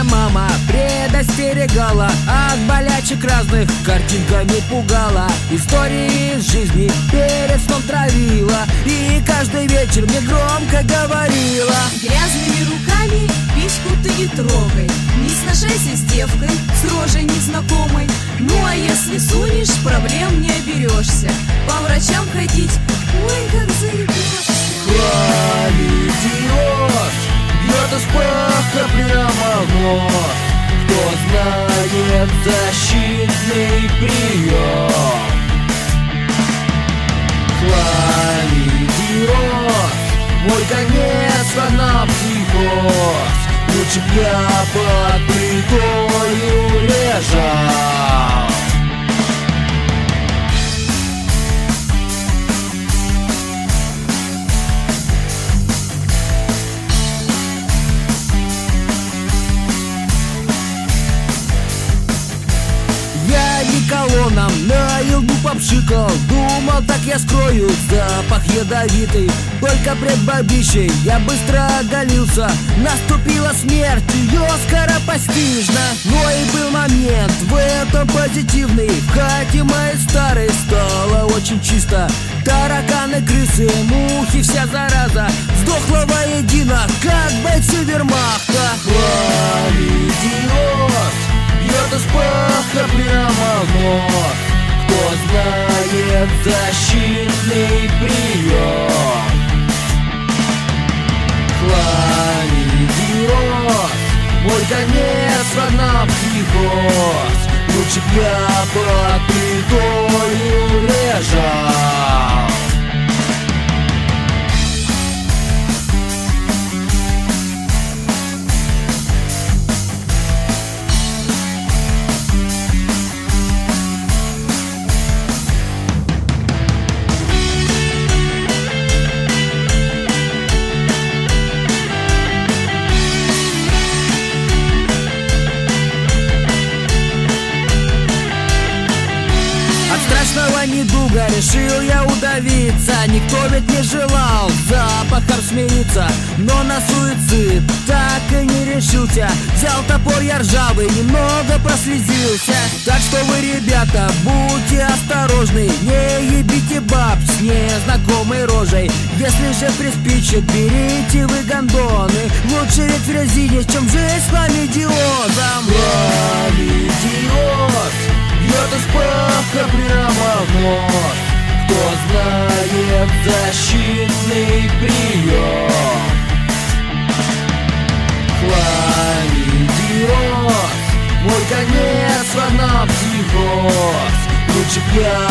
мама предостерегала, от болячек разных картинками пугала, истории из жизни перед сном травила, и каждый вечер мне громко говорила: грязными руками печку ты не трогай, не сношайся с девкой, с рожей незнакомой. Ну а если сунешь, проблем не оберешься, по врачам ходить, ой, как заебешься. Хламидиоз бьет из паха прямо в нос. Кто знает защитный прием? Хламидиоз мой конец, вогнал психоз. Лучше б я под плитою лежал. Колонном на елду попшикал, думал, так я скрою запах ядовитый. Только пред бабищей я быстро оголился, наступила смерть ее скоропостижно. Но и был момент в этом позитивный, в хате моей старой стало очень чисто. Тараканы, крысы, мухи, вся зараза сдохла воедино, как бойцы вермахта. Хламидиоз бьет из паха прямо в нос. Кто знает защитный прием? Хламидиоз мой конец, вогнал психоз. Лучше б я под плитою лежал. Страшного недуга решил я удавиться. Никто ведь не желал с запахом смириться, но на суицид так и не решился. Взял топор я ржавый, немного прослезился. Так что вы, ребята, будьте осторожны, не ебите баб с незнакомой рожей. Если же приспичит, берите вы гондоны. Лучше ведь в резине, чем жизнь с хламидиозом. Хламидиоз бьет из паха прямо в нос. Кто знает защитный прием? Хламидиоз мой конец, вогнал психоз. Лучше б я